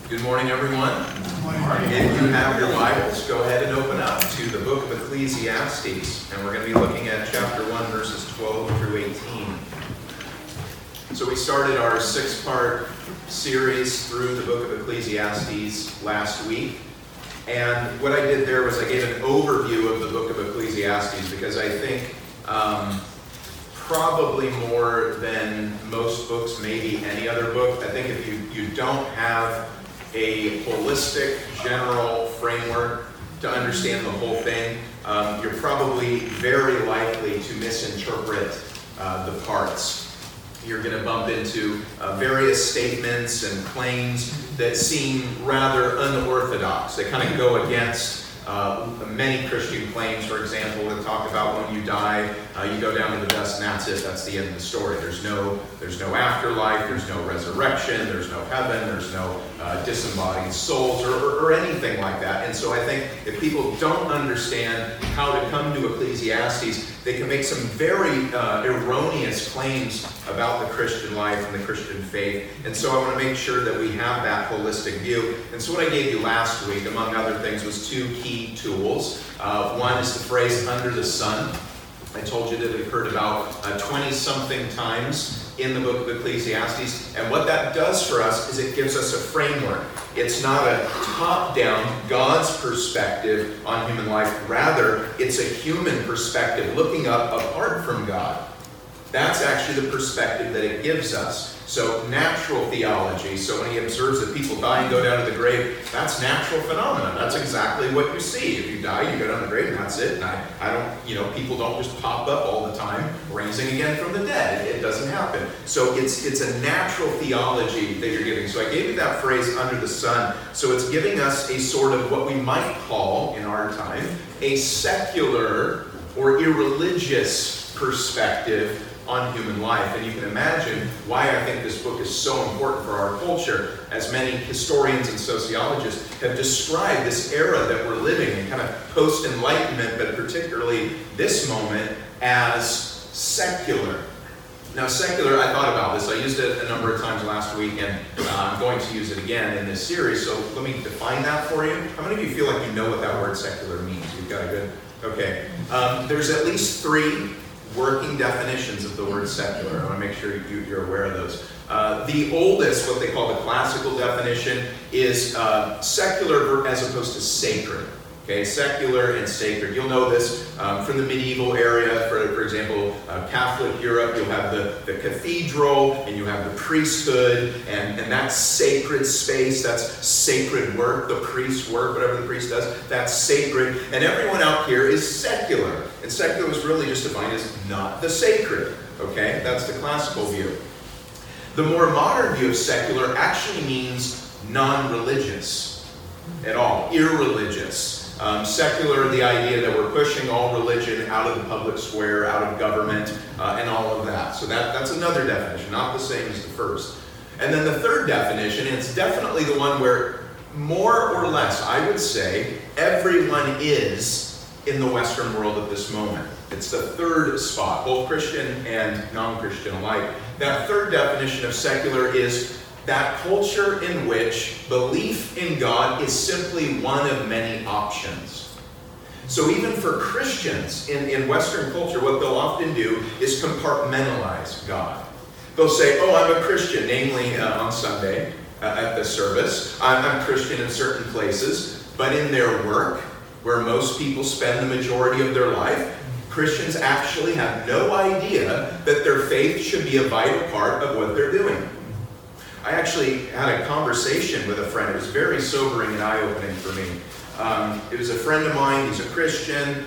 Good morning, everyone. If you have your Bibles, go ahead and open up to the book of Ecclesiastes, and we're going to be looking at chapter 1, verses 12 through 18. So we started our six-part series through the book of Ecclesiastes last week, and what I did there was I gave an overview of the book of Ecclesiastes because I think probably more than most books, maybe any other book, I think if you don't have a holistic, general framework to understand the whole thing, you're probably very likely to misinterpret the parts. You're going to bump into various statements and claims that seem rather unorthodox. They kind of go against many Christian claims, for example, that talk about when you die, you go down to the dust and that's it. That's the end of the story. There's no afterlife. There's no resurrection. There's no heaven. There's no disembodied souls or anything like that. And so I think if people don't understand how to come to Ecclesiastes, they can make some very erroneous claims about the Christian life and the Christian faith. And so I want to make sure that we have that holistic view. And so what I gave you last week, among other things, was two key tools. One is the phrase "under the sun." I told you that it occurred about 20-something times in the book of Ecclesiastes. And what that does for us is it gives us a framework. It's not a top-down, God's perspective on human life. Rather, it's a human perspective looking up apart from God. That's actually the perspective that it gives us. So natural theology, so when he observes that people die and go down to the grave, that's natural phenomena. That's exactly what you see. If you die, you go down to the grave and that's it. And I don't, people don't just pop up all the time, raising again from the dead. It doesn't happen. So it's a natural theology that you're giving. So I gave you that phrase, under the sun. So it's giving us a sort of what we might call, in our time, a secular or irreligious perspective on human life. And you can imagine why I think this book is so important for our culture, as many historians and sociologists have described this era that we're living in, kind of post-enlightenment, but particularly this moment, as secular. Now, secular, I thought about this. I used it a number of times last week, and I'm going to use it again in this series. So let me define that for you. How many of you feel like you know what that word secular means? You've got a good... Okay. There's at least three working definitions of the word secular. I want to make sure you're aware of those. The oldest, what they call the classical definition, is secular as opposed to sacred. Okay, secular and sacred. You'll know this from the medieval area. For example, Catholic Europe, you'll have the cathedral, and you have the priesthood, and that's sacred space, that's sacred work, the priest's work, whatever the priest does, that's sacred. And everyone out here is secular. And secular was really just defined as not the sacred. Okay, that's the classical view. The more modern view of secular actually means non-religious at all, irreligious. Secular, the idea that we're pushing all religion out of the public square, out of government, and all of that. So that's another definition, not the same as the first. And then the third definition, and it's definitely the one where more or less, I would say, everyone is in the Western world at this moment. It's the third spot, both Christian and non-Christian alike. That third definition of secular is that culture in which belief in God is simply one of many options. So even for Christians in Western culture, what they'll often do is compartmentalize God. They'll say, oh, I'm a Christian, namely on Sunday at the service. I'm Christian in certain places, but in their work, where most people spend the majority of their life, Christians actually have no idea that their faith should be a vital part of what they're doing. I actually had a conversation with a friend. It was very sobering and eye-opening for me. It was a friend of mine. He's a Christian.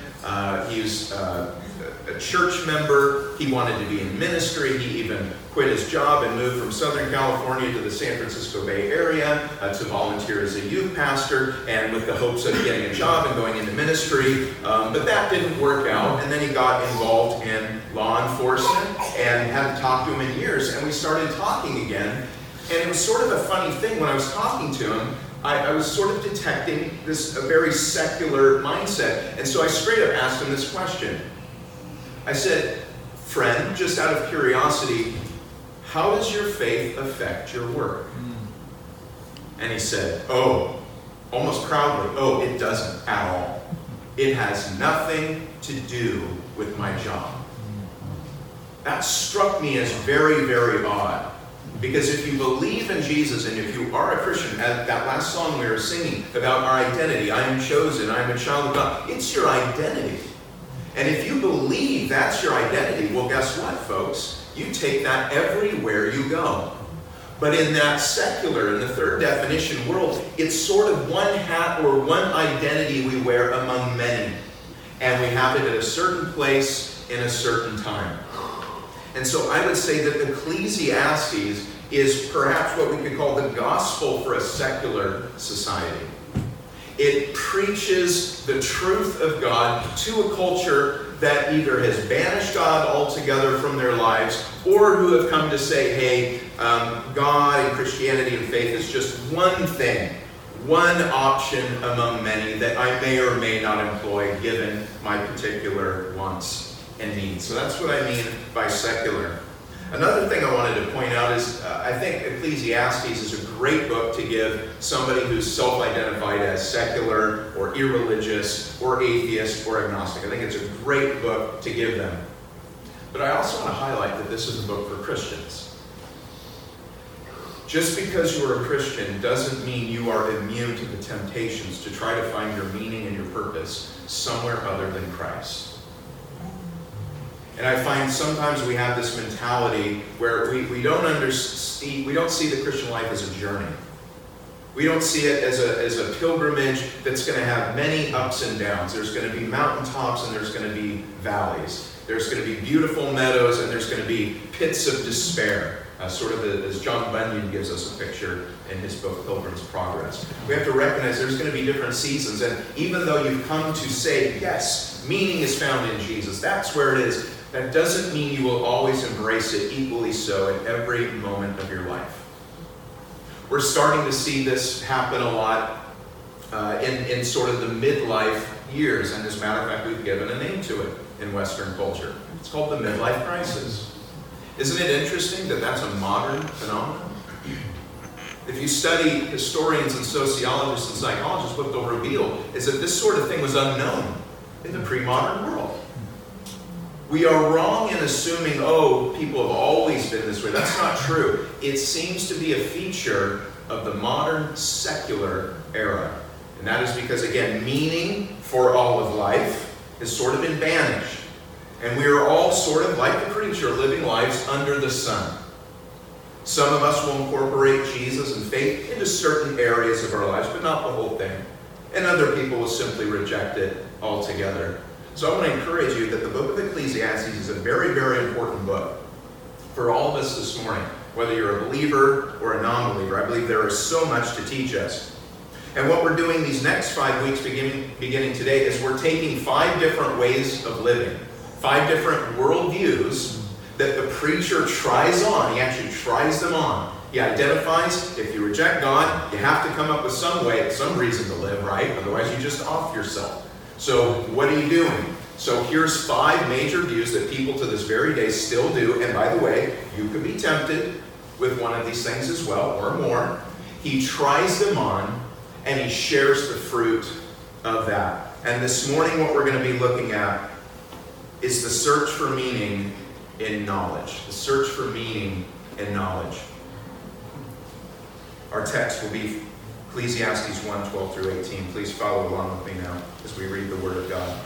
He's a church member. He wanted to be in ministry. He even quit his job and moved from Southern California to the San Francisco Bay Area to volunteer as a youth pastor, and with the hopes of getting a job and going into ministry. But that didn't work out, and then he got involved in law enforcement and hadn't talked to him in years, and we started talking again. And it was sort of a funny thing. When I was talking to him, I was sort of detecting a very secular mindset. And so I straight up asked him this question. I said, friend, just out of curiosity, how does your faith affect your work? And he said, oh, almost proudly, oh, it doesn't at all. It has nothing to do with my job. That struck me as very, very odd. Because if you believe in Jesus and if you are a Christian, that last song we were singing about our identity, I am chosen, I am a child of God, it's your identity. And if you believe that's your identity, well, guess what, folks? You take that everywhere you go. But in that secular, in the third definition world, it's sort of one hat or one identity we wear among many. And we have it at a certain place in a certain time. And so I would say that Ecclesiastes is perhaps what we could call the gospel for a secular society. It preaches the truth of God to a culture that either has banished God altogether from their lives or who have come to say, hey, God and Christianity and faith is just one thing, one option among many that I may or may not employ given my particular wants and needs. So that's what I mean by secular. Another thing I wanted to point out is I think Ecclesiastes is a great book to give somebody who's self-identified as secular or irreligious or atheist or agnostic. I think it's a great book to give them. But I also want to highlight that this is a book for Christians. Just because you are a Christian doesn't mean you are immune to the temptations to try to find your meaning and your purpose somewhere other than Christ. And I find sometimes we have this mentality where we don't see the Christian life as a journey. We don't see it as a pilgrimage that's going to have many ups and downs. There's going to be mountaintops and there's going to be valleys. There's going to be beautiful meadows and there's going to be pits of despair, sort of as John Bunyan gives us a picture in his book, Pilgrim's Progress. We have to recognize there's going to be different seasons. And even though you've come to say, yes, meaning is found in Jesus, that's where it is, that doesn't mean you will always embrace it equally so at every moment of your life. We're starting to see this happen a lot in sort of the midlife years. And as a matter of fact, we've given a name to it in Western culture. It's called the midlife crisis. Isn't it interesting that that's a modern phenomenon? If you study historians and sociologists and psychologists, what they'll reveal is that this sort of thing was unknown in the pre-modern world. We are wrong in assuming, oh, people have always been this way. That's not true. It seems to be a feature of the modern secular era. And that is because, again, meaning for all of life has sort of been banished. And we are all sort of, like the preacher, living lives under the sun. Some of us will incorporate Jesus and faith into certain areas of our lives, but not the whole thing. And other people will simply reject it altogether. So I want to encourage you that the book of Ecclesiastes is a very, very important book for all of us this morning, whether you're a believer or a non-believer. I believe there is so much to teach us. And what we're doing these next 5 weeks, beginning today, is we're taking 5 different ways of living, 5 different worldviews that the preacher tries on. He actually tries them on. He identifies, if you reject God, you have to come up with some way, some reason to live, right? Otherwise you just off yourself. So what are you doing? So here's 5 major views that people to this very day still do. And by the way, you could be tempted with one of these things as well, or more. He tries them on, and he shares the fruit of that. And this morning what we're going to be looking at is the search for meaning in knowledge. The search for meaning in knowledge. Our text will be Ecclesiastes 1:12 through 18. Please follow along with me now as we read the Word of God.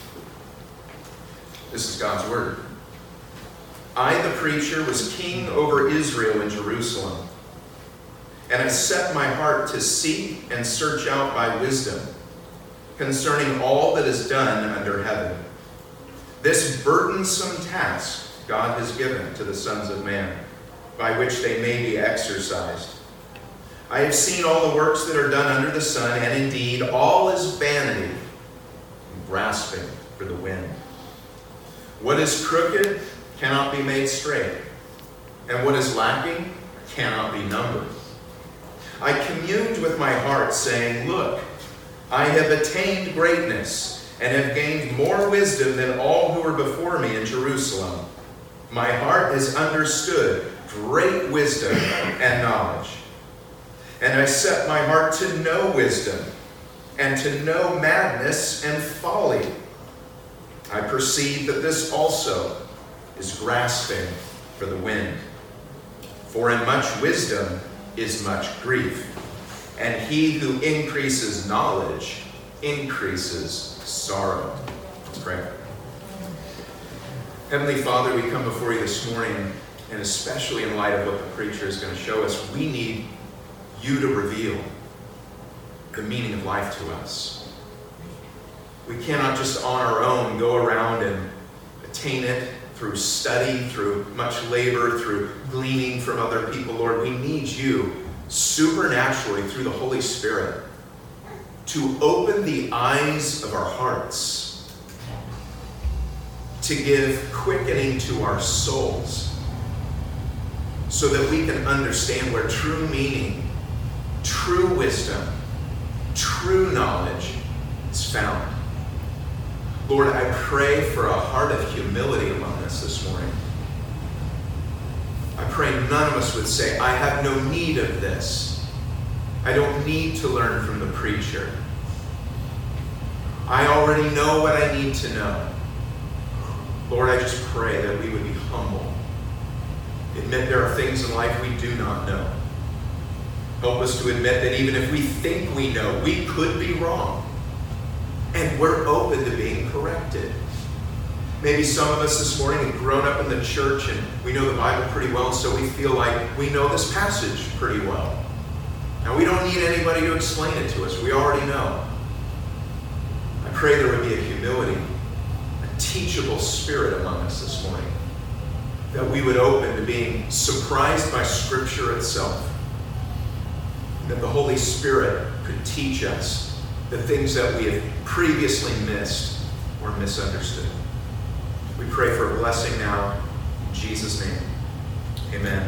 This is God's Word. I, the preacher, was king over Israel in Jerusalem, and I set my heart to seek and search out by wisdom concerning all that is done under heaven. This burdensome task God has given to the sons of man, by which they may be exercised. I have seen all the works that are done under the sun, and indeed all is vanity and grasping for the wind. What is crooked cannot be made straight, and what is lacking cannot be numbered. I communed with my heart, saying, look, I have attained greatness, and have gained more wisdom than all who were before me in Jerusalem. My heart has understood great wisdom and knowledge. And I set my heart to know wisdom, and to know madness and folly. I perceive that this also is grasping for the wind. For in much wisdom is much grief, and he who increases knowledge increases sorrow. Let's pray. Heavenly Father, we come before you this morning, and especially in light of what the preacher is going to show us, we need you to reveal the meaning of life to us. We cannot just on our own go around and attain it through study, through much labor, through gleaning from other people. Lord, we need you supernaturally through the Holy Spirit to open the eyes of our hearts, to give quickening to our souls, so that we can understand where true meaning, true wisdom, true knowledge is found. Lord, I pray for a heart of humility among us this morning. I pray none of us would say, I have no need of this. I don't need to learn from the preacher. I already know what I need to know. Lord, I just pray that we would be humble. Admit there are things in life we do not know. Help us to admit that even if we think we know, we could be wrong. And we're open to being corrected. Maybe some of us this morning have grown up in the church and we know the Bible pretty well, so we feel like we know this passage pretty well. Now, we don't need anybody to explain it to us. We already know. I pray there would be a humility, a teachable spirit among us this morning, that we would open to being surprised by Scripture itself, that the Holy Spirit could teach us the things that we have previously missed or misunderstood. We pray for a blessing now in Jesus' name. Amen.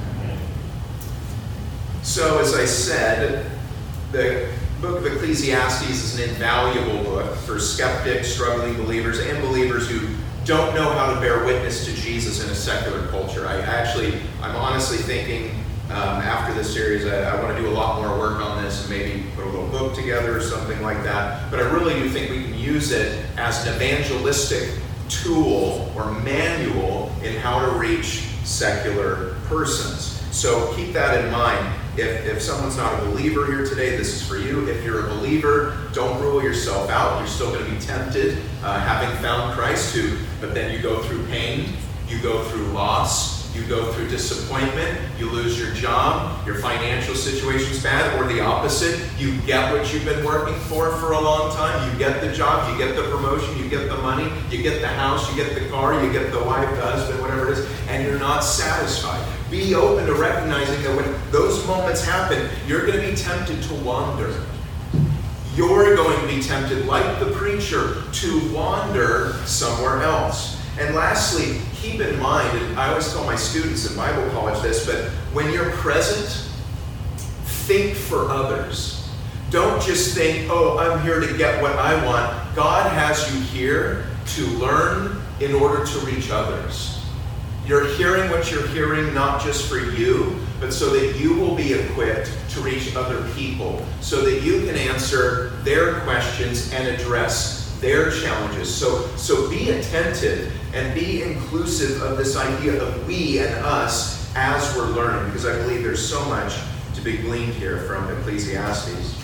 So, as I said, the book of Ecclesiastes is an invaluable book for skeptics, struggling believers, and believers who don't know how to bear witness to Jesus in a secular culture. I'm honestly thinking after this series, I want to do a lot more work on this and maybe put a little book together or something like that. But I really do think we can use it as an evangelistic tool or manual in how to reach secular persons. So keep that in mind. If someone's not a believer here today, this is for you. If you're a believer, don't rule yourself out. You're still going to be tempted, having found Christ, but then you go through pain, you go through loss, you go through disappointment, you lose your job, your financial situation's bad, or the opposite, you get what you've been working for a long time, you get the job, you get the promotion, you get the money, you get the house, you get the car, you get the wife, the husband, whatever it is, and you're not satisfied. Be open to recognizing that when those moments happen, you're going to be tempted to wander. You're going to be tempted, like the preacher, to wander somewhere else. And lastly, keep in mind, and I always tell my students in Bible college this, but when you're present, think for others. Don't just think, oh, I'm here to get what I want. God has you here to learn in order to reach others. You're hearing what you're hearing not just for you, but so that you will be equipped to reach other people, so that you can answer their questions and address their challenges. So be attentive and be inclusive of this idea of we and us as we're learning, because I believe there's so much to be gleaned here from Ecclesiastes.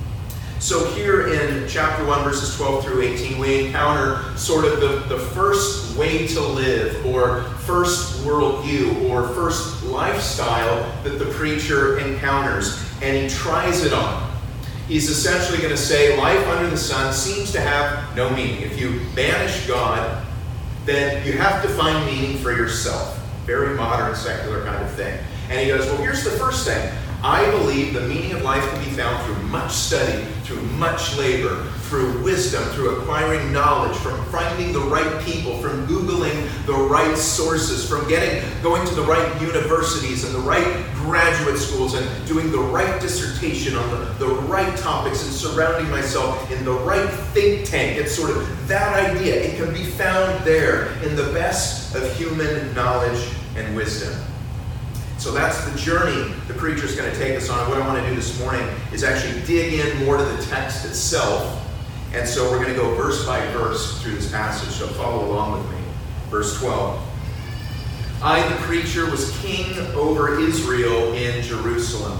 So here in chapter 1, verses 12 through 18, we encounter sort of the first way to live, or first worldview, or first lifestyle that the preacher encounters, and he tries it on. He's essentially going to say life under the sun seems to have no meaning. If you banish God, then you have to find meaning for yourself. Very modern, secular kind of thing. And he goes, well, here's the first thing. I believe the meaning of life can be found through much study, through much labor, through wisdom, through acquiring knowledge, from finding the right people, from Googling the right sources, from going to the right universities and the right graduate schools and doing the right dissertation on the right topics and surrounding myself in the right think tank. It's sort of that idea. It can be found there in the best of human knowledge and wisdom. So that's the journey the preacher's going to take us on. What I want to do this morning is actually dig in more to the text itself. And so we're going to go verse by verse through this passage, so follow along with me. Verse 12. I, the preacher, was king over Israel in Jerusalem.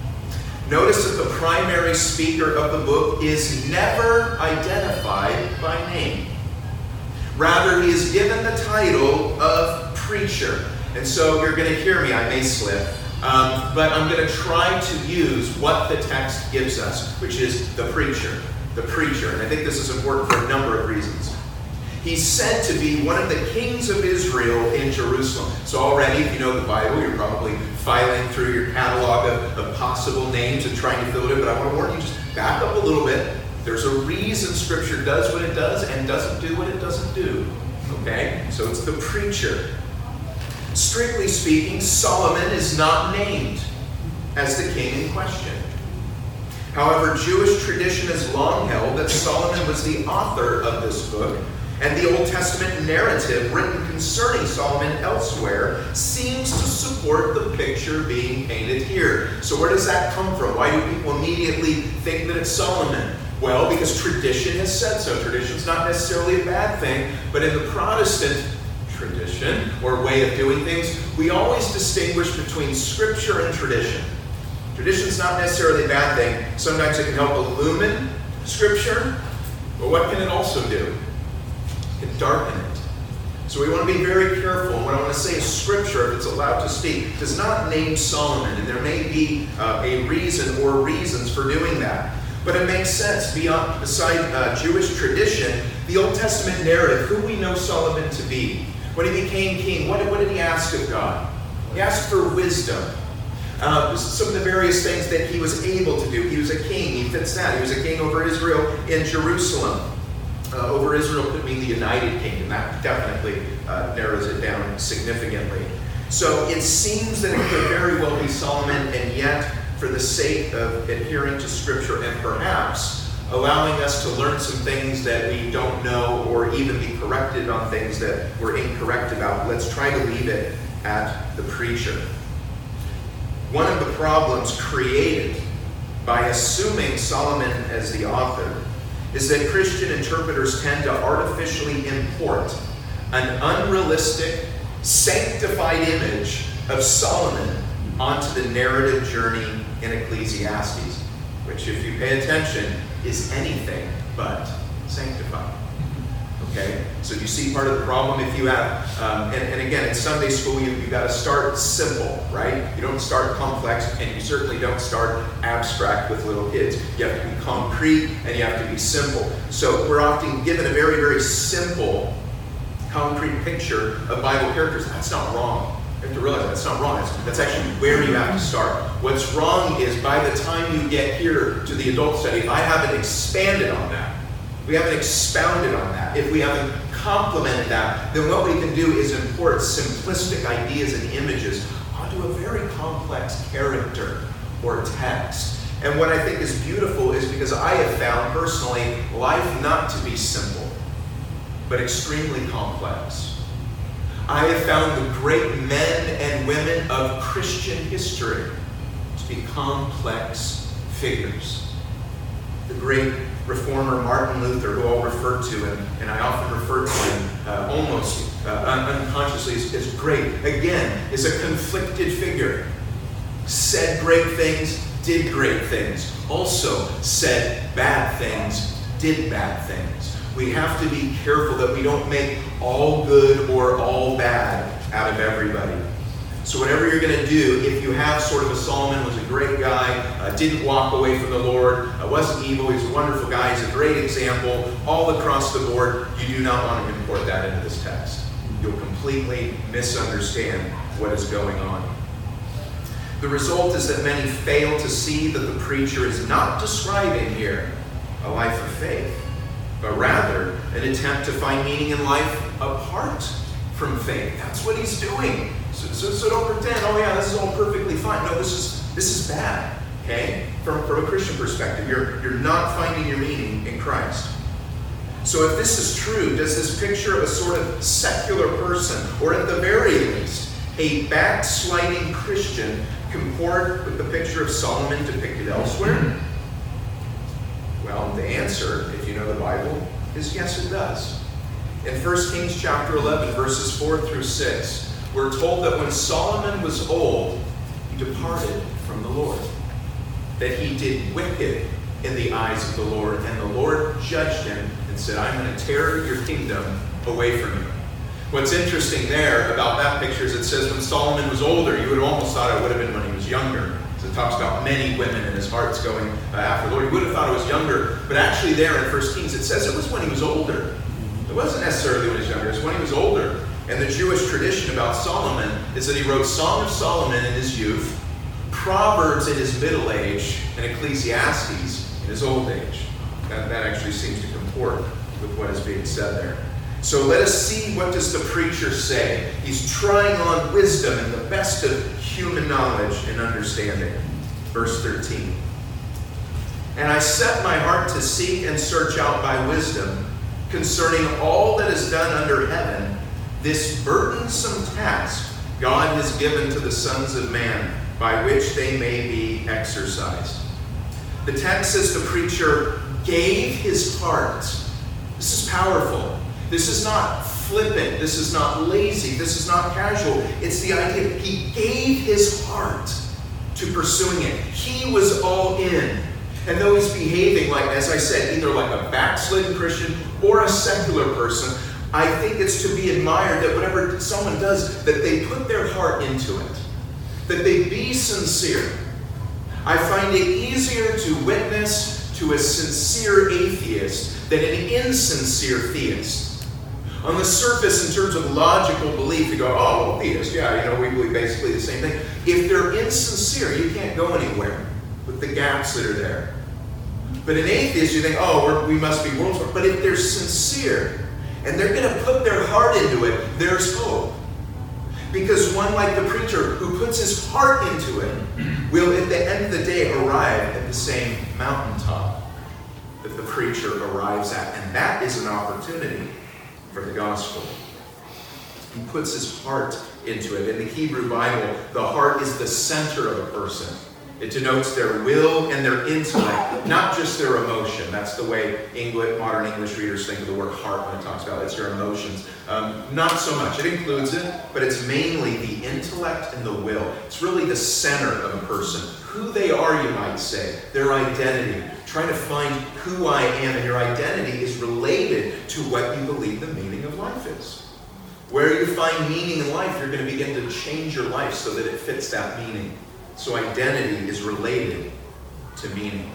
Notice that the primary speaker of the book is never identified by name. Rather, he is given the title of preacher. And so you're going to hear me, I may slip, but I'm going to try to use what the text gives us, which is the preacher. The preacher. And I think this is important for a number of reasons. He's said to be one of the kings of Israel in Jerusalem. So already, if you know the Bible, you're probably filing through your catalog of possible names and trying to fill it in. But I want to warn you, just back up a little bit. There's a reason Scripture does what it does and doesn't do what it doesn't do. Okay? So it's the preacher. Strictly speaking, Solomon is not named as the king in question. However, Jewish tradition has long held that Solomon was the author of this book, and the Old Testament narrative written concerning Solomon elsewhere seems to support the picture being painted here. So where does that come from? Why do people immediately think that it's Solomon? Well, because tradition has said so. Tradition's not necessarily a bad thing, but in the Protestant tradition or way of doing things, we always distinguish between Scripture and tradition. Tradition's not necessarily a bad thing. Sometimes it can help illumine Scripture, but what can it also do? It can darken it. So we want to be very careful. And what I want to say is Scripture, if it's allowed to speak, does not name Solomon, and there may be a reason or reasons for doing that. But it makes sense. Beside Jewish tradition, the Old Testament narrative, who we know Solomon to be. When he became king, what did he ask of God? He asked for wisdom. Some of the various things that he was able to do. He was a king. He fits that. He was a king over Israel in Jerusalem. Over Israel could mean the United Kingdom. That definitely narrows it down significantly. So it seems that it could very well be Solomon, and yet, for the sake of adhering to Scripture and perhaps allowing us to learn some things that we don't know or even be corrected on things that we're incorrect about, let's try to leave it at the preacher. One of the problems created by assuming Solomon as the author is that Christian interpreters tend to artificially import an unrealistic, sanctified image of Solomon onto the narrative journey in Ecclesiastes, which, if you pay attention, is anything but sanctified. Okay? So you see part of the problem if you have, and again, in Sunday school, you've got to start simple, right? You don't start complex, and you certainly don't start abstract with little kids. You have to be concrete, and you have to be simple. So we're often given a very, very simple, concrete picture of Bible characters. That's not wrong. You have to realize that's not wrong. That's actually where you have to start. What's wrong is by the time you get here to the adult study, if I haven't expanded on that, we haven't expounded on that, if we haven't complemented that, then what we can do is import simplistic ideas and images onto a very complex character or text. And what I think is beautiful is because I have found personally life not to be simple, but extremely complex. I have found the great men and women of Christian history to be complex figures. The great reformer Martin Luther, who I'll refer to, and I often refer to him almost unconsciously as great, again, is a conflicted figure. Said great things, did great things. Also said bad things, did bad things. We have to be careful that we don't make all good or all bad out of everybody. So whatever you're going to do, if you have sort of a Solomon, was a great guy, didn't walk away from the Lord, wasn't evil, he's a wonderful guy, he's a great example, all across the board, you do not want to import that into this text. You'll completely misunderstand what is going on. The result is that many fail to see that the preacher is not describing here a life of faith, but rather an attempt to find meaning in life apart from faith. That's what he's doing. So don't pretend, oh yeah, this is all perfectly fine. No, this is bad, okay? From a Christian perspective, you're not finding your meaning in Christ. So if this is true, does this picture of a sort of secular person, or at the very least, a backsliding Christian comport with the picture of Solomon depicted elsewhere? Well, the answer, if you know the Bible, is yes, it does. In 1 Kings chapter 11, verses 4 through 6, we're told that when Solomon was old, he departed from the Lord, that he did wicked in the eyes of the Lord, and the Lord judged him and said, I'm going to tear your kingdom away from you. What's interesting there about that picture is it says when Solomon was older, you would have almost thought it would have been when he was younger. So it talks about many women and his heart's going after the Lord. You would have thought it was younger, but actually there in 1 Kings it says it was when he was older. It wasn't necessarily when he was younger, it was when he was older. And the Jewish tradition about Solomon is that he wrote Song of Solomon in his youth, Proverbs in his middle age, and Ecclesiastes in his old age. That actually seems to comport with what is being said there. So let us see, what does the preacher say? He's trying on wisdom and the best of human knowledge and understanding. Verse 13. And I set my heart to seek and search out by wisdom concerning all that is done under heaven, this burdensome task God has given to the sons of man, by which they may be exercised. The text says the preacher gave his heart. This is powerful. This is not flippant. This is not lazy. This is not casual. It's the idea that he gave his heart to pursuing it. He was all in. And though he's behaving like, as I said, either like a backslidden Christian or a secular person, I think it's to be admired that whatever someone does, that they put their heart into it. That they be sincere. I find it easier to witness to a sincere atheist than an insincere theist. On the surface, in terms of logical belief, you go, oh, well, theist, yeah, we believe basically the same thing. If they're insincere, you can't go anywhere with the gaps that are there. But an atheist, you think, oh, we must be world smart. But if they're sincere, and they're going to put their heart into it, there's hope. Because one like the preacher who puts his heart into it will, at the end of the day, arrive at the same mountaintop that the preacher arrives at. And that is an opportunity for the gospel. He puts his heart into it. In the Hebrew Bible, the heart is the center of a person. It denotes their will and their intellect, not just their emotion. That's the way modern English readers think of the word heart when it talks about it's your emotions. Not so much. It includes it, but it's mainly the intellect and the will. It's really the center of a person. Who they are, you might say. Their identity. Trying to find who I am. And your identity is related to what you believe the meaning of life is. Where you find meaning in life, you're going to begin to change your life so that it fits that meaning. So identity is related to meaning.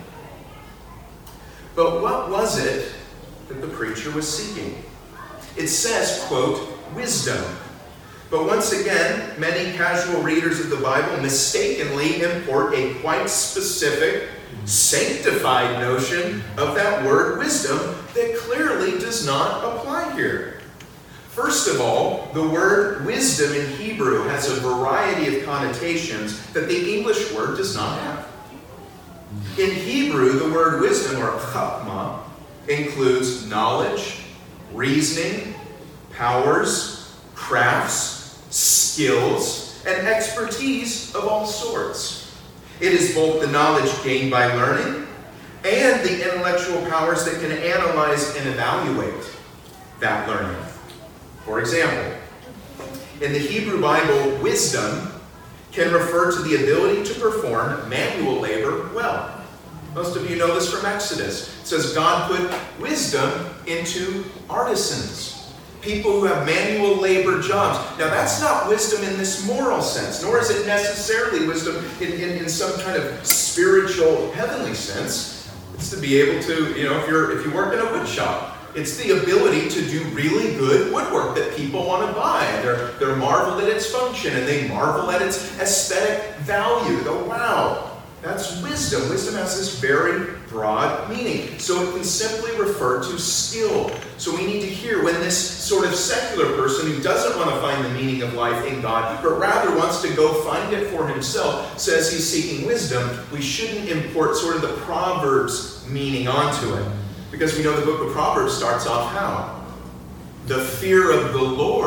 But what was it that the preacher was seeking? It says, quote, wisdom. But once again, many casual readers of the Bible mistakenly import a quite specific, sanctified notion of that word wisdom that clearly does not apply here. First of all, the word wisdom in Hebrew has a variety of connotations that the English word does not have. In Hebrew, the word wisdom, or chachma, includes knowledge, reasoning, powers, crafts, skills, and expertise of all sorts. It is both the knowledge gained by learning and the intellectual powers that can analyze and evaluate that learning. For example, in the Hebrew Bible, wisdom can refer to the ability to perform manual labor well. Most of you know this from Exodus. It says God put wisdom into artisans, people who have manual labor jobs. Now that's not wisdom in this moral sense, nor is it necessarily wisdom in some kind of spiritual, heavenly sense. It's to be able to, if you work in a wood shop, it's the ability to do really good woodwork that people want to buy. They're marveled at its function, and they marvel at its aesthetic value. They go, wow, that's wisdom. Wisdom has this very broad meaning. So it can simply refer to skill. So we need to hear when this sort of secular person who doesn't want to find the meaning of life in God, but rather wants to go find it for himself, says he's seeking wisdom, we shouldn't import sort of the Proverbs meaning onto it. Because we know the book of Proverbs starts off how? The fear of the Lord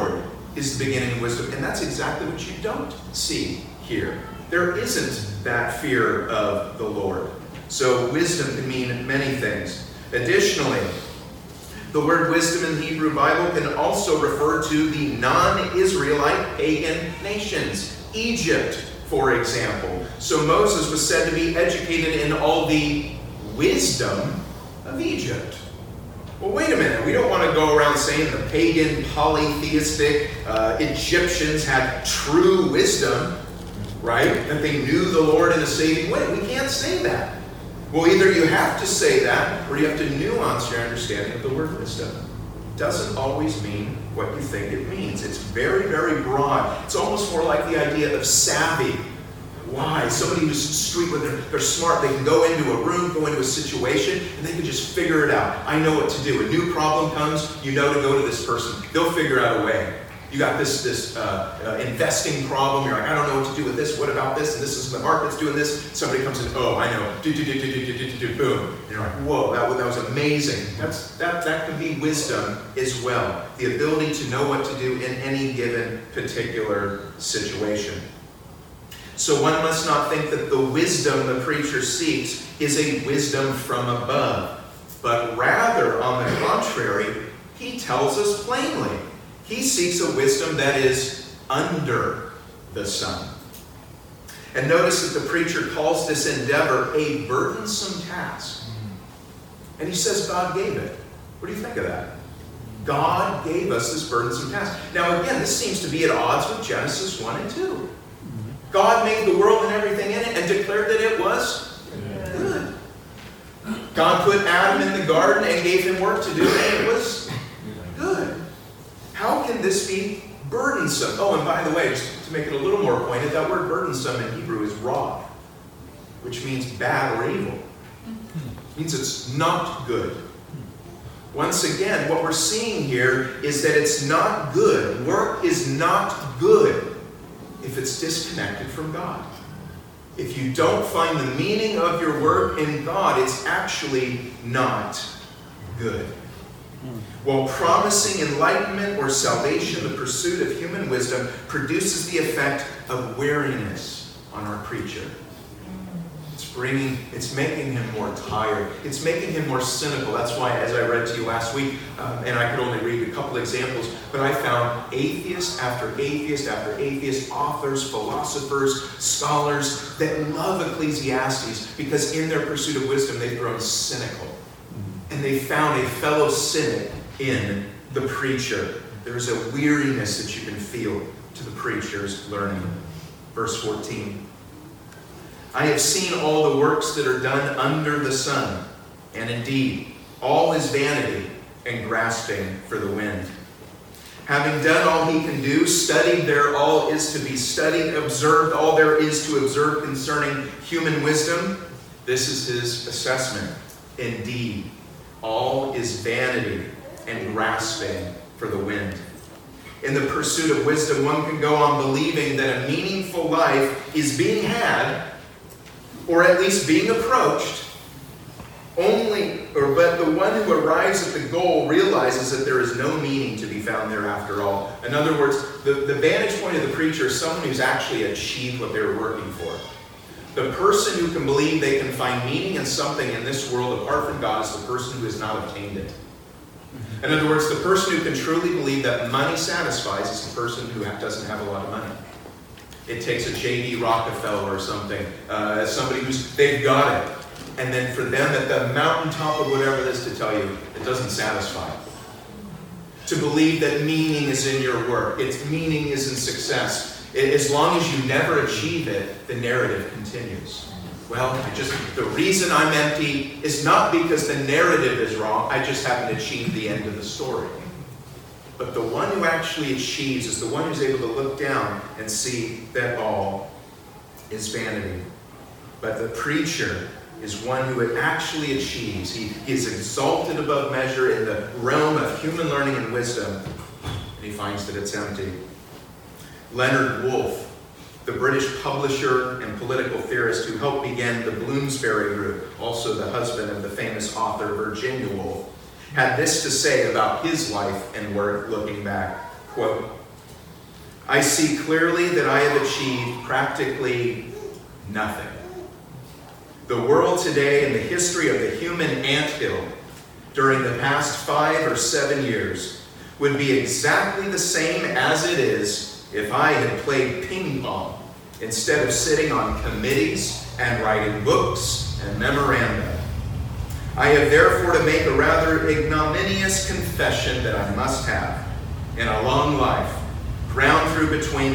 is the beginning of wisdom. And that's exactly what you don't see here. There isn't that fear of the Lord. So wisdom can mean many things. Additionally, the word wisdom in the Hebrew Bible can also refer to the non-Israelite pagan nations. Egypt, for example. So Moses was said to be educated in all the wisdom of Egypt. Well, wait a minute. We don't want to go around saying the pagan, polytheistic Egyptians had true wisdom, right? That they knew the Lord in a saving way. We can't say that. Well, either you have to say that, or you have to nuance your understanding of the word wisdom. It doesn't always mean what you think it means. It's very, very broad. It's almost more like the idea of savvy. Why? Somebody who's street where they're smart. They can go into a room, go into a situation, and they can just figure it out. I know what to do. A new problem comes, you know to go to this person. They'll figure out a way. You got this investing problem. You're like, I don't know what to do with this. What about this? And this is the market's doing this. Somebody comes in, oh, I know. Boom. And you're like, whoa, that was amazing. That can be wisdom as well. The ability to know what to do in any given particular situation. So one must not think that the wisdom the preacher seeks is a wisdom from above, but rather, on the contrary, he tells us plainly, he seeks a wisdom that is under the sun. And notice that the preacher calls this endeavor a burdensome task. And he says God gave it. What do you think of that? God gave us this burdensome task. Now again, this seems to be at odds with Genesis 1 and 2. God made the world and everything in it and declared that it was good. God put Adam in the garden and gave him work to do, and it was good. How can this be burdensome? Oh, and by the way, just to make it a little more pointed, that word burdensome in Hebrew is raw, which means bad or evil. It means it's not good. Once again, what we're seeing here is that it's not good. Work is not good if it's disconnected from God. If you don't find the meaning of your work in God, it's actually not good. While promising enlightenment or salvation, the pursuit of human wisdom produces the effect of weariness on our preacher. It's making him more tired. It's making him more cynical. That's why, as I read to you last week, and I could only read a couple examples, but I found atheist after atheist after atheist, authors, philosophers, scholars that love Ecclesiastes because in their pursuit of wisdom, they've grown cynical. And they found a fellow cynic in the preacher. There is a weariness that you can feel to the preacher's learning. Verse 14. I have seen all the works that are done under the sun, and indeed, all is vanity and grasping for the wind. Having done all he can do, studied there all is to be studied, observed all there is to observe concerning human wisdom, this is his assessment. Indeed, all is vanity and grasping for the wind. In the pursuit of wisdom, one can go on believing that a meaningful life is being had, or at least being approached, but the one who arrives at the goal realizes that there is no meaning to be found there after all. In other words, the vantage point of the preacher is someone who's actually achieved what they were working for. The person who can believe they can find meaning in something in this world apart from God is the person who has not obtained it. In other words, the person who can truly believe that money satisfies is the person who doesn't have a lot of money. It takes a J.D. Rockefeller or something, somebody they've got it. And then for them at the mountaintop of whatever it is to tell you, it doesn't satisfy. To believe that meaning is in your work, its meaning is in success. As long as you never achieve it, the narrative continues. Well, the reason I'm empty is not because the narrative is wrong, I just haven't achieved the end of the story. But the one who actually achieves is the one who's able to look down and see that all is vanity. But the preacher is one who actually achieves. He is exalted above measure in the realm of human learning and wisdom, and he finds that it's empty. Leonard Woolf, the British publisher and political theorist who helped begin the Bloomsbury Group, also the husband of the famous author Virginia Woolf, had this to say about his life and work looking back, quote, I see clearly that I have achieved practically nothing. The world today and the history of the human anthill during the past 5 or 7 years would be exactly the same as it is if I had played ping pong instead of sitting on committees and writing books and memoranda. I have therefore to make a rather ignominious confession that I must have in a long life, ground through between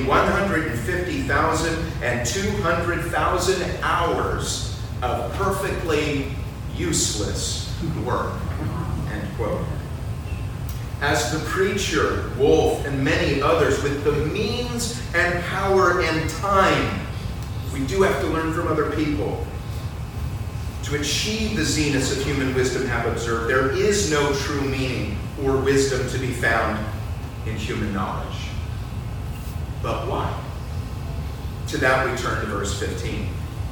150,000 and 200,000 hours of perfectly useless work, end quote. As the preacher, Wolfe, and many others with the means and power and time, we do have to learn from other people to achieve the zeniths of human wisdom have observed, there is no true meaning or wisdom to be found in human knowledge. But why? To that we turn to verse 15.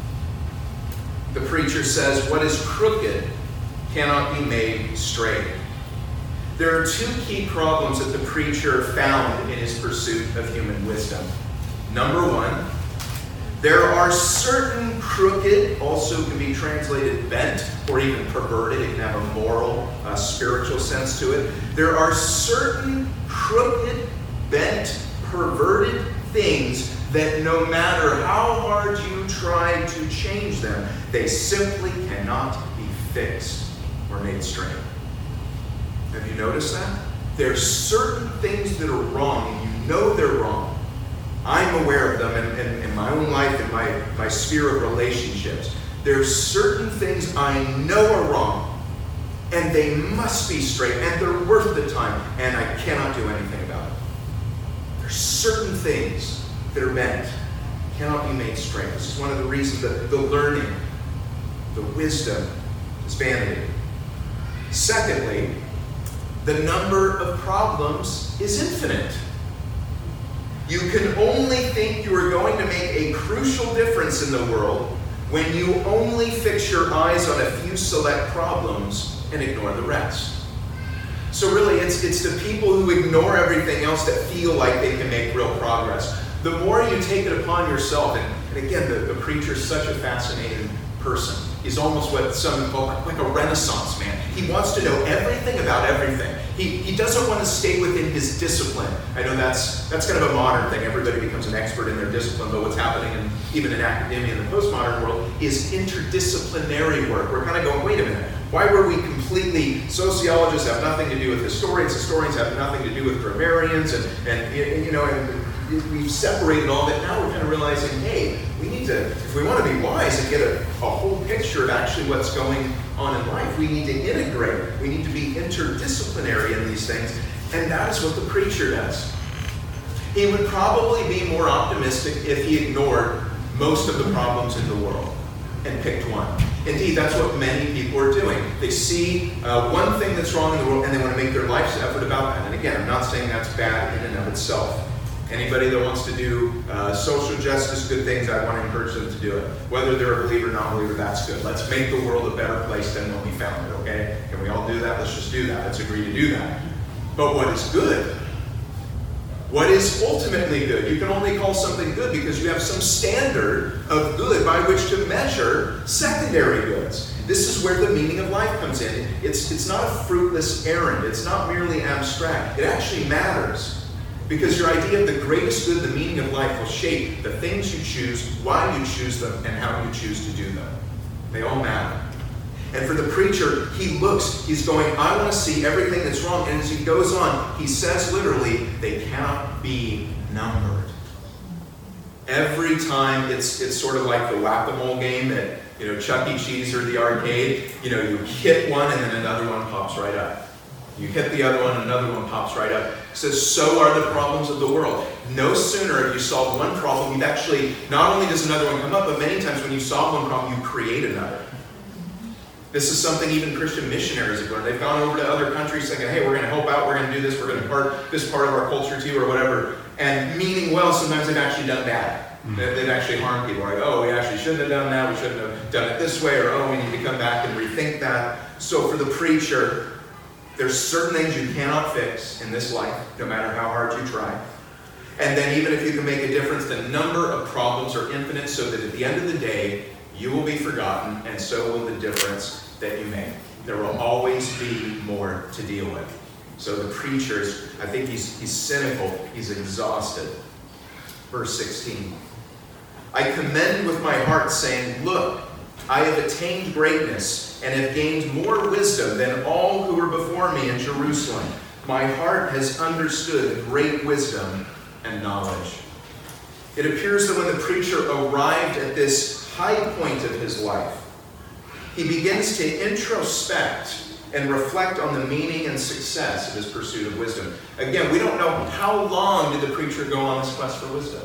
The preacher says, what is crooked cannot be made straight. There are 2 key problems that the preacher found in his pursuit of human wisdom. Number 1, there are certain crooked, also can be translated bent or even perverted. It can have a moral, spiritual sense to it. There are certain crooked, bent, perverted things that no matter how hard you try to change them, they simply cannot be fixed or made straight. Have you noticed that? There's certain things that are wrong, and you know they're wrong. I'm aware of them in my own life, in my sphere of relationships. There's certain things I know are wrong, and they must be straight, and they're worth the time, and I cannot do anything about it. There's certain things that are bent, cannot be made straight. This is one of the reasons that the learning, the wisdom, is vanity. Secondly, the number of problems is infinite. You can only think you are going to make a crucial difference in the world when you only fix your eyes on a few select problems and ignore the rest. So really, it's the people who ignore everything else that feel like they can make real progress. The more you take it upon yourself, and again, the preacher's such a fascinating person. He's almost what some call like a Renaissance man. He wants to know everything about everything. He doesn't want to stay within his discipline. I know that's kind of a modern thing. Everybody becomes an expert in their discipline, but what's happening even in academia in the postmodern world is interdisciplinary work. We're kind of going, wait a minute, why were we completely, sociologists have nothing to do with historians have nothing to do with grammarians, and we've separated all that. Now we're kind of realizing, hey, we need to, if we want to be wise and get a whole picture of actually what's going on in life, we need to integrate. We need to be interdisciplinary in these things. And that is what the preacher does. He would probably be more optimistic if he ignored most of the problems in the world and picked one. Indeed, that's what many people are doing. They see one thing that's wrong in the world and they want to make their life's effort about that. And again, I'm not saying that's bad in and of itself. Anybody that wants to do social justice, good things, I want to encourage them to do it. Whether they're a believer or not believer, that's good. Let's make the world a better place than when we found it, okay? Can we all do that? Let's just do that. Let's agree to do that. But what is good? What is ultimately good? You can only call something good because you have some standard of good by which to measure secondary goods. This is where the meaning of life comes in. It's not a fruitless errand. It's not merely abstract. It actually matters. Because your idea of the greatest good, the meaning of life, will shape the things you choose, why you choose them, and how you choose to do them. They all matter. And for the preacher, he looks, he's going, I want to see everything that's wrong. And as he goes on, he says literally, they cannot be numbered. Every time, it's sort of like the whack-a-mole game at Chuck E. Cheese or the arcade. You hit one and then another one pops right up. You hit the other one, another one pops right up. It says, so are the problems of the world. No sooner have you solved one problem, you've actually, not only does another one come up, but many times when you solve one problem, you create another. This is something even Christian missionaries have learned. They've gone over to other countries thinking, hey, we're going to help out, we're going to do this, we're going to impart this part of our culture to you, or whatever. And meaning well, sometimes they've actually done bad. They've actually harmed people. Like, oh, we actually shouldn't have done that, we shouldn't have done it this way, or oh, we need to come back and rethink that. So for the preacher, there's certain things you cannot fix in this life, no matter how hard you try. And then even if you can make a difference, the number of problems are infinite, so that at the end of the day, you will be forgotten, and so will the difference that you make. There will always be more to deal with. So the preacher's, I think he's cynical, he's exhausted. Verse 16. I commend with my heart, saying, look, I have attained greatness, and have gained more wisdom than all who were before me in Jerusalem. My heart has understood great wisdom and knowledge. It appears that when the preacher arrived at this high point of his life, he begins to introspect and reflect on the meaning and success of his pursuit of wisdom. Again, we don't know how long did the preacher go on this quest for wisdom.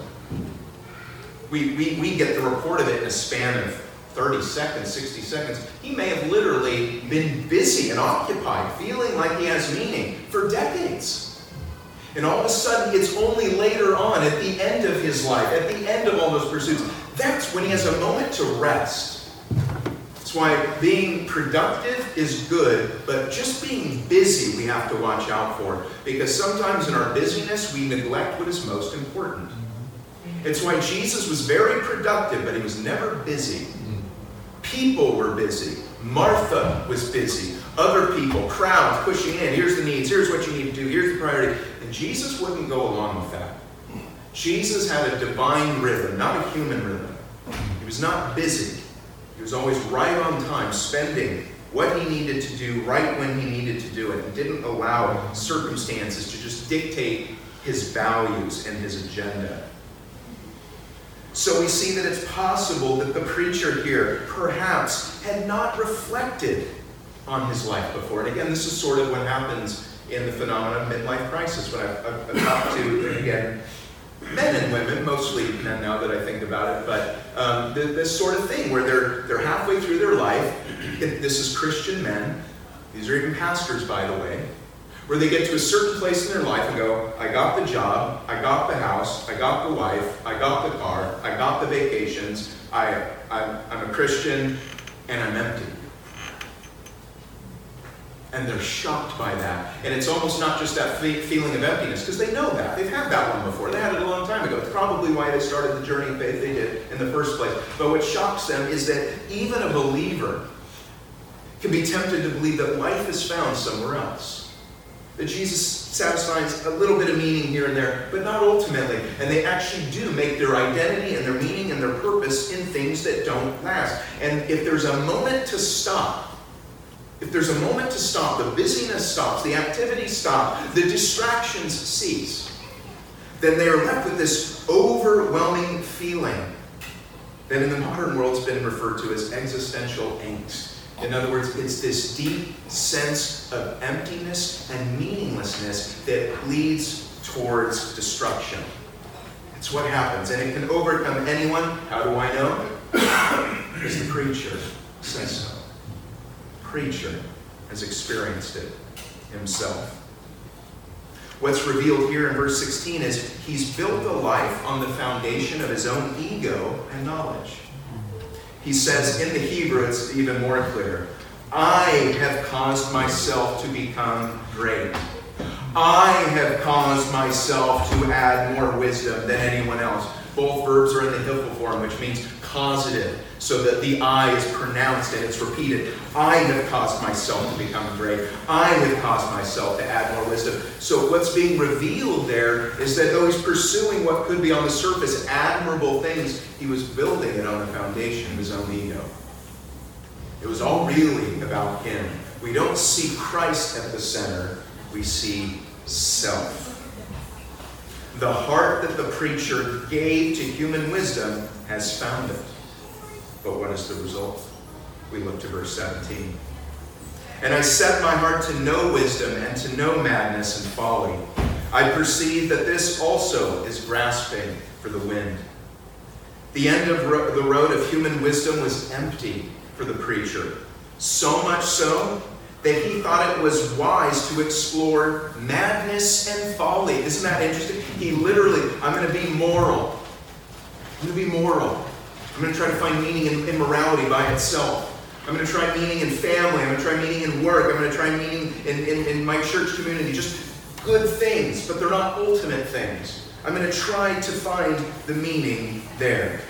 We get the report of it in a span of 30 seconds, 60 seconds. He may have literally been busy and occupied, feeling like he has meaning for decades. And all of a sudden, it's only later on, at the end of his life, at the end of all those pursuits, that's when he has a moment to rest. That's why being productive is good, but just being busy we have to watch out for. Because sometimes in our busyness, we neglect what is most important. It's why Jesus was very productive, but he was never busy. People were busy. Martha was busy. Other people, crowds pushing in. Here's the needs. Here's what you need to do. Here's the priority. And Jesus wouldn't go along with that. Jesus had a divine rhythm, not a human rhythm. He was not busy. He was always right on time, spending what he needed to do right when he needed to do it. He didn't allow circumstances to just dictate his values and his agenda. So we see that it's possible that the preacher here perhaps had not reflected on his life before. And again, this is sort of what happens in the phenomenon of midlife crisis. When I've talked to, again, men and women, mostly men now that I think about it, but this sort of thing where they're halfway through their life. This is Christian men. These are even pastors, by the way. Where they get to a certain place in their life and go, I got the job, I got the house, I got the wife, I got the car, I got the vacations, I'm a Christian, and I'm empty. And they're shocked by that. And it's almost not just that feeling of emptiness, because they know that. They've had that one before. They had it a long time ago. It's probably why they started the journey of faith they did in the first place. But what shocks them is that even a believer can be tempted to believe that life is found somewhere else. That Jesus satisfies a little bit of meaning here and there, but not ultimately. And they actually do make their identity and their meaning and their purpose in things that don't last. And if there's a moment to stop, the busyness stops, the activity stops, the distractions cease, then they are left with this overwhelming feeling that in the modern world has been referred to as existential angst. In other words, it's this deep sense of emptiness and meaninglessness that leads towards destruction. It's what happens, and it can overcome anyone. How do I know? Because the preacher says so. The preacher has experienced it himself. What's revealed here in verse 16 is he's built a life on the foundation of his own ego and knowledge. He says in the Hebrew, it's even more clear, I have caused myself to become great. I have caused myself to add more wisdom than anyone else. Both verbs are in the Hifl form, which means causative, so that the I is pronounced and it's repeated. I have caused myself to become great. I have caused myself to add more wisdom. So what's being revealed there is that though he's pursuing what could be on the surface admirable things, he was building it on the foundation of his own ego. It was all really about him. We don't see Christ at the center. We see self. The heart that the preacher gave to human wisdom has found it. But what is the result? We look to verse 17. And I set my heart to know wisdom and to know madness and folly. I perceive that this also is grasping for the wind. The end of the road of human wisdom was empty for the preacher. So much so that he thought it was wise to explore madness and folly. Isn't that interesting? He literally, I'm going to be moral. I'm going to be moral. I'm going to try to find meaning in morality by itself. I'm going to try meaning in family. I'm going to try meaning in work. I'm going to try meaning in my church community. Just good things, but they're not ultimate things. I'm going to try to find the meaning there.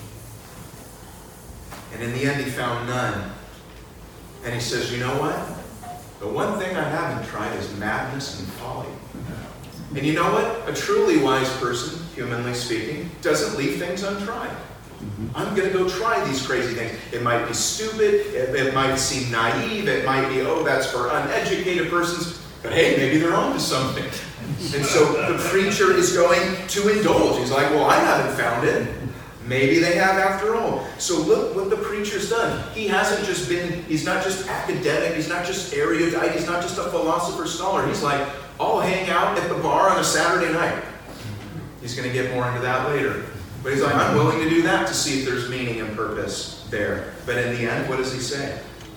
And in the end, he found none. And he says, you know what? The one thing I haven't tried is madness and folly. And you know what? A truly wise person, humanly speaking, doesn't leave things untried. I'm going to go try these crazy things. It might be stupid. It might seem naive. It might be, oh, that's for uneducated persons. But hey, maybe they're onto something. And so the preacher is going to indulge. He's like, well, I haven't found it. Maybe they have after all. So look what the preacher's done. He's not just academic. He's not just erudite. He's not just a philosopher scholar. He's like, I'll hang out at the bar on a Saturday night. He's going to get more into that later. But he's like, I'm willing to do that to see if there's meaning and purpose there. But in the end, what does he say?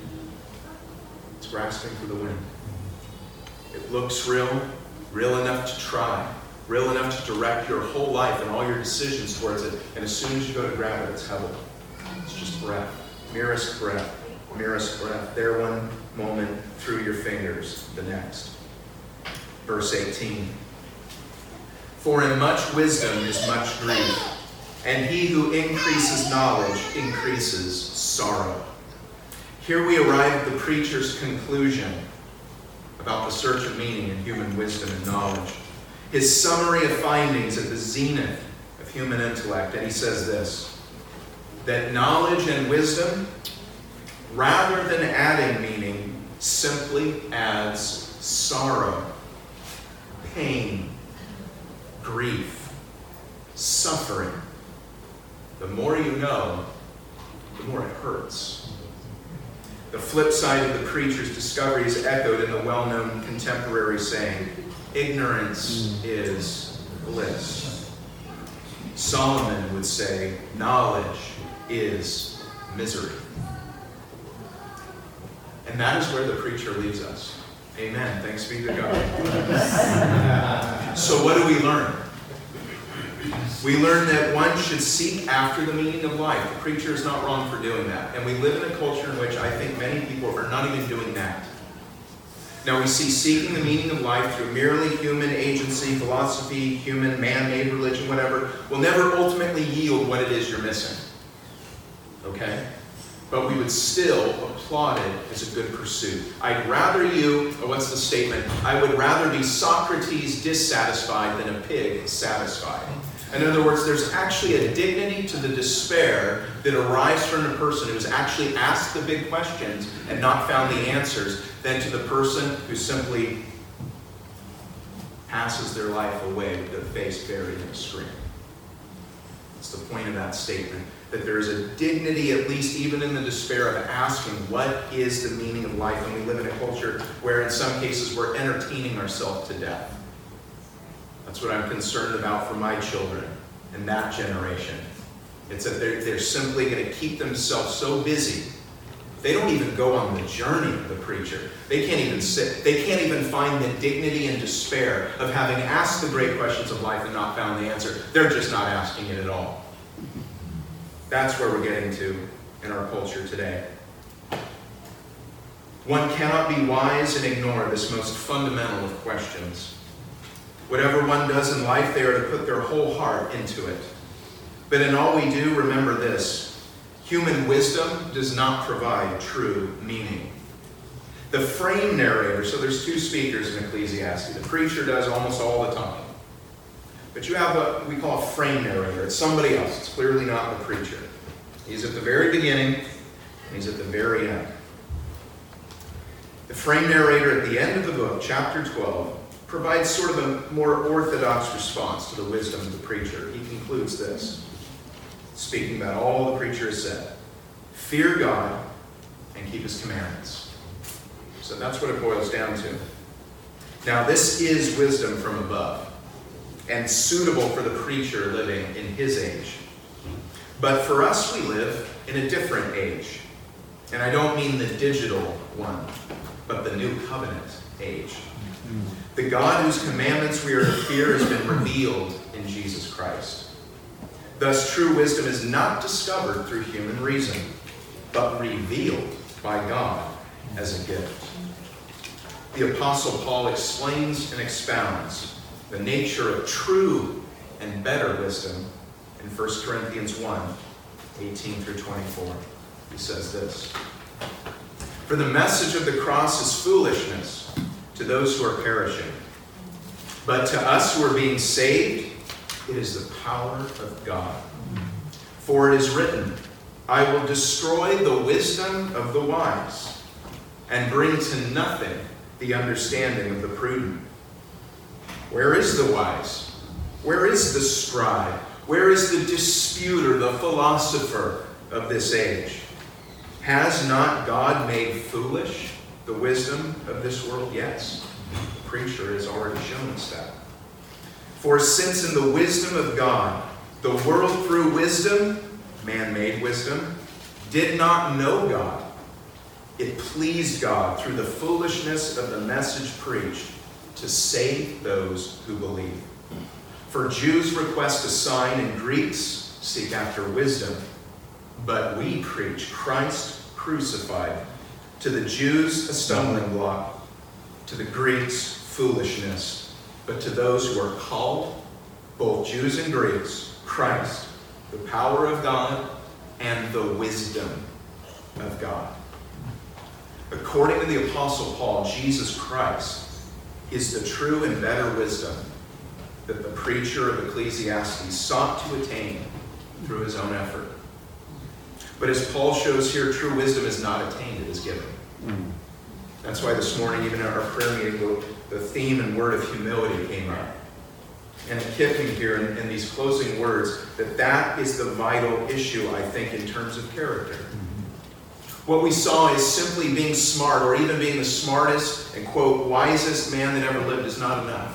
It's grasping for the wind. It looks real enough to try, real enough to direct your whole life and all your decisions towards it. And as soon as you go to grab it, it's hevel. It's just breath. Merest breath. Merest breath. There one moment, through your fingers, the next. Verse 18. For in much wisdom is much grief, and he who increases knowledge increases sorrow. Here we arrive at the preacher's conclusion about the search of meaning in human wisdom and knowledge. His summary of findings at the zenith of human intellect. And he says this, that knowledge and wisdom, rather than adding meaning, simply adds sorrow, pain, grief, suffering. The more you know, the more it hurts. The flip side of the preacher's discovery is echoed in the well-known contemporary saying, ignorance is bliss. Solomon would say, knowledge is misery. And that is where the preacher leaves us. Amen. Thanks be to God. So what do we learn? We learn that one should seek after the meaning of life. The preacher is not wrong for doing that. And we live in a culture in which I think many people are not even doing that. Now we see seeking the meaning of life through merely human agency, philosophy, human, man-made religion, whatever, will never ultimately yield what it is you're missing. Okay? But we would still applaud it as a good pursuit. I'd rather what's the statement? I would rather be Socrates dissatisfied than a pig satisfied. In other words, there's actually a dignity to the despair that arrives from a person who's actually asked the big questions and not found the answers than to the person who simply passes their life away with their face buried in a screen. That's the point of that statement. That there is a dignity, at least even in the despair of asking, what is the meaning of life? And we live in a culture where in some cases we're entertaining ourselves to death. That's what I'm concerned about for my children and that generation. It's that they're simply going to keep themselves so busy. They don't even go on the journey of the preacher. They can't even sit. They can't even find the dignity and despair of having asked the great questions of life and not found the answer. They're just not asking it at all. That's where we're getting to in our culture today. One cannot be wise and ignore this most fundamental of questions. Whatever one does in life, they are to put their whole heart into it. But in all we do, remember this. Human wisdom does not provide true meaning. The frame narrator, so there's two speakers in Ecclesiastes. The preacher does almost all the talking. But you have what we call a frame narrator. It's somebody else. It's clearly not the preacher. He's at the very beginning, and he's at the very end. The frame narrator at the end of the book, chapter 12, provides sort of a more orthodox response to the wisdom of the preacher. He concludes this, speaking about all the preacher has said. Fear God and keep his commandments. So that's what it boils down to. Now this is wisdom from above, and suitable for the preacher living in his age. But for us, we live in a different age. And I don't mean the digital one, but the new covenant age. The God whose commandments we are to fear has been revealed in Jesus Christ. Thus, true wisdom is not discovered through human reason, but revealed by God as a gift. The Apostle Paul explains and expounds the nature of true and better wisdom in 1 Corinthians 1, 18 through 24. He says this: "For the message of the cross is foolishness to those who are perishing, but to us who are being saved, it is the power of God. For it is written, I will destroy the wisdom of the wise, and bring to nothing the understanding of the prudent. Where is the wise? Where is the scribe? Where is the disputer, the philosopher of this age? Has not God made foolish the wisdom of this world?" Yes, the preacher has already shown us that. "For since in the wisdom of God, the world through wisdom, man-made wisdom, did not know God, it pleased God through the foolishness of the message preached to save those who believe. For Jews request a sign and Greeks seek after wisdom. But we preach Christ crucified, to the Jews a stumbling block, to the Greeks foolishness, but to those who are called, both Jews and Greeks, Christ, the power of God and the wisdom of God." According to the Apostle Paul, Jesus Christ is the true and better wisdom that the preacher of Ecclesiastes sought to attain through his own effort. But as Paul shows here, true wisdom is not attained, it is given. That's why this morning, even at our prayer meeting, the theme and word of humility came up. And it hit me here in these closing words that is the vital issue, I think, in terms of character. What we saw is simply being smart, or even being the smartest and, quote, wisest man that ever lived is not enough.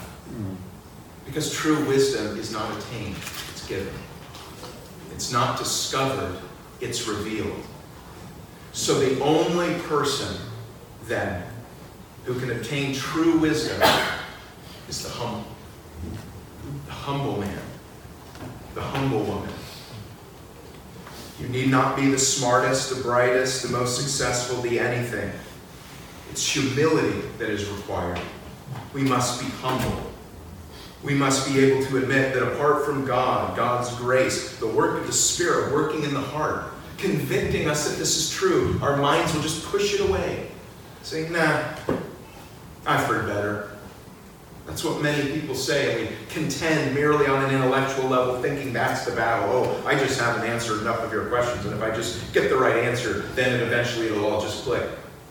Because true wisdom is not attained, it's given. It's not discovered, it's revealed. So the only person, then, who can obtain true wisdom is the humble. The humble man, the humble woman. You need not be the smartest, the brightest, the most successful, the anything. It's humility that is required. We must be humble. We must be able to admit that apart from God, God's grace, the work of the Spirit working in the heart, convicting us that this is true, our minds will just push it away, saying, nah, I've heard better. That's what many people say, and we contend merely on an intellectual level, thinking that's the battle. Oh, I just haven't answered enough of your questions, and if I just get the right answer, then eventually it'll all just click.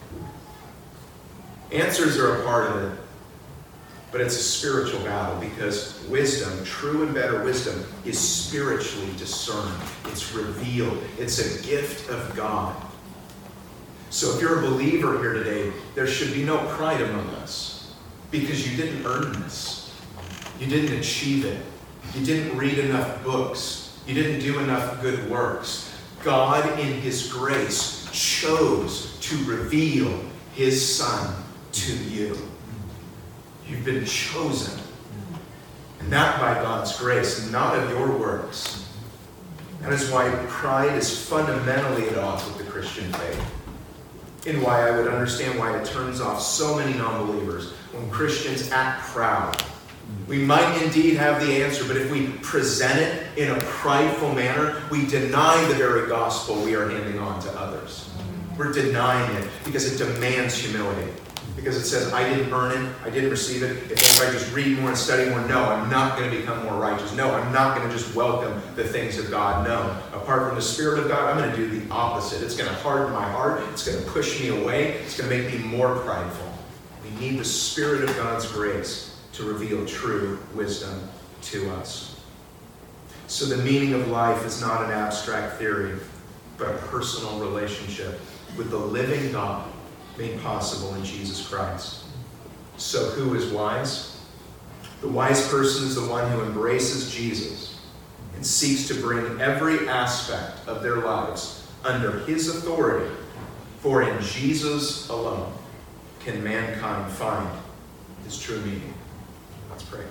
Answers are a part of it, but it's a spiritual battle, because wisdom, true and better wisdom, is spiritually discerned. It's revealed. It's a gift of God. So if you're a believer here today, there should be no pride among us. Because you didn't earn this. You didn't achieve it. You didn't read enough books. You didn't do enough good works. God, in His grace, chose to reveal His Son to you. You've been chosen. And that by God's grace, not of your works. That is why pride is fundamentally at odds with the Christian faith. And why I would understand why it turns off so many non-believers when Christians act proud. We might indeed have the answer, but if we present it in a prideful manner, we deny the very gospel we are handing on to others. We're denying it because it demands humility. Because it says, I didn't earn it, I didn't receive it. If I just read more and study more, no, I'm not going to become more righteous. No, I'm not going to just welcome the things of God. No, apart from the Spirit of God, I'm going to do the opposite. It's going to harden my heart. It's going to push me away. It's going to make me more prideful. We need the Spirit of God's grace to reveal true wisdom to us. So the meaning of life is not an abstract theory, but a personal relationship with the living God made possible in Jesus Christ. So who is wise? The wise person is the one who embraces Jesus and seeks to bring every aspect of their lives under His authority, for in Jesus alone can mankind find His true meaning. Let's pray.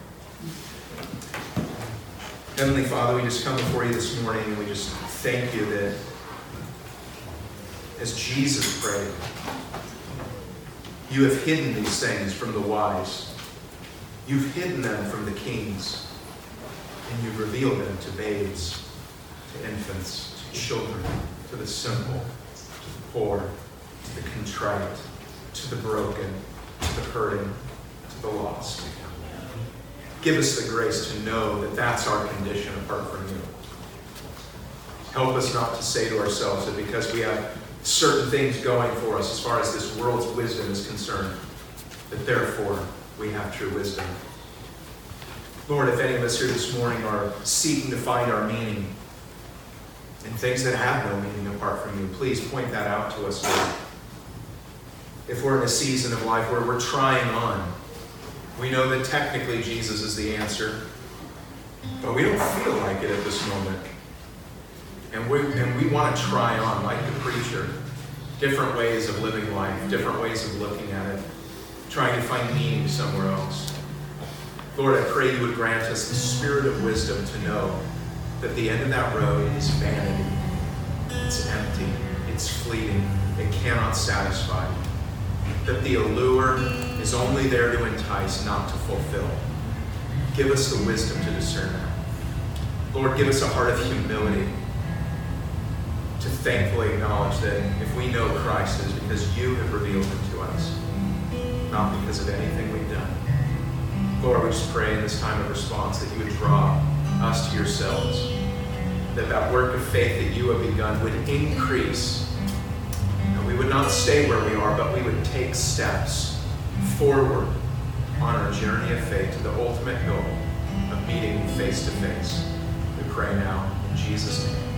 Heavenly Father, we just come before you this morning and we just thank you that as Jesus prayed, you have hidden these things from the wise. You've hidden them from the kings. And you've revealed them to babes, to infants, to children, to the simple, to the poor, to the contrite, to the broken, to the hurting, to the lost. Give us the grace to know that that's our condition apart from you. Help us not to say to ourselves that because we have certain things going for us as far as this world's wisdom is concerned, that therefore we have true wisdom. Lord, if any of us here this morning are seeking to find our meaning in things that have no meaning apart from you, please point that out to us, Lord. If we're in a season of life where we're trying on, we know that technically Jesus is the answer, but we don't feel like it at this moment. And we want to try on, like the preacher, different ways of living life, different ways of looking at it, trying to find meaning somewhere else. Lord, I pray you would grant us the spirit of wisdom to know that the end of that road is vanity. It's empty. It's fleeting. It cannot satisfy. That the allure is only there to entice, not to fulfill. Give us the wisdom to discern that. Lord, give us a heart of humility to thankfully acknowledge that if we know Christ, it is because you have revealed him to us, not because of anything we've done. Lord, we just pray in this time of response that you would draw us to yourselves, that that work of faith that you have begun would increase, and we would not stay where we are, but we would take steps forward on our journey of faith to the ultimate goal of meeting face to face. We pray now in Jesus' name.